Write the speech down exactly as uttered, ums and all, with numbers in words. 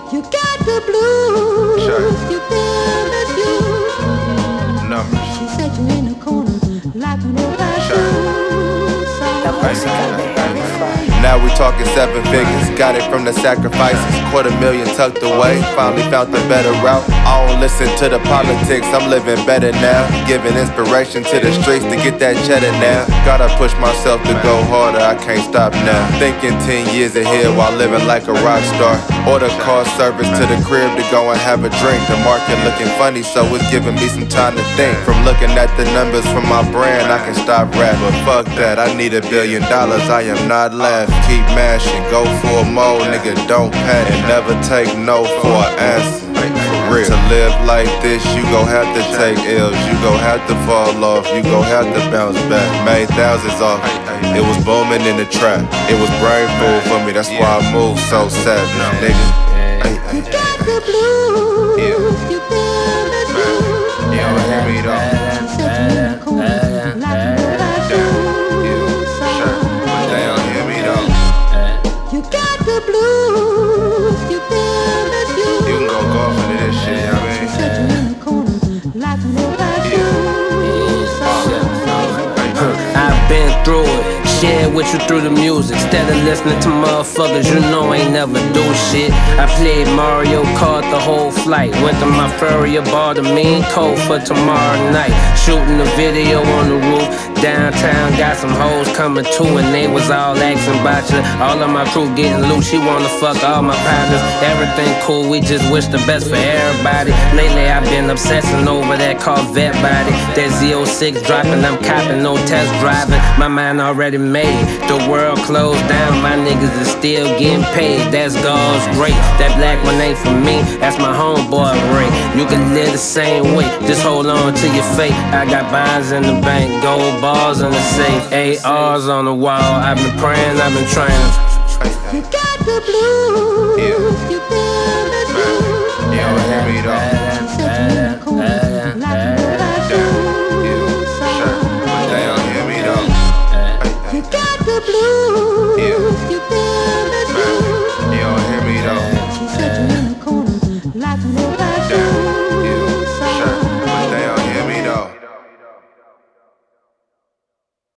You got the blues. Sure. You feel the juice. Numbers. She said you in the corner like an old Now we talking seven figures, got it from the sacrifices. Quarter million tucked away, finally found the better route. I don't listen to the politics, I'm living better now. Giving inspiration to the streets to get that cheddar now. Gotta push myself to go harder, I can't stop now. Thinking ten years ahead while living like a rock star. Order car service to the crib to go and have a drink. The market looking funny, so it's giving me some time to think. From looking at the numbers from my brand, I can stop rap. But fuck that, I need a billion dollars, I am not laughing. Keep mashing, go for more, nigga, don't panic. And never take no for an answer. For real. To live like this, you gon' have to take L's. You gon' have to fall off, you gon' have to bounce back. Made thousands off, it was booming in the trap. It was brain food for me, that's why I move so savage, nigga. You got the blues. You feel the juice. You don't hear me though. She said you in the corner like an old You got the blues, you feel the juice. You can go golf into this shit, you know what I mean? Said you in the corner like an old I've been through it, shared with you through the music. Instead of listening to motherfuckers you know ain't never do shit. I played Mario Kart the whole flight. Went to my furrier, bought a mean coat for tomorrow night. Shooting a video on the roof. Downtown got some hoes coming too, and they was all asking about you. All of my crew getting loose, she wanna fuck all my partners. Everything cool, we just wish the best for everybody. Lately I've been obsessing over that Corvette body. That Z oh six dropping, I'm copping, no test driving. My mind already made, the world closed down. My niggas is still getting paid, that's God's great. That black one ain't for me, that's my homeboy Ray. You can live the same way, just hold on to your faith. I got bonds in the bank, gold bars in the safe, A Rs on the wall. I've been praying, I've been trying. You got the blues, you feel the juice. You don't hear me though.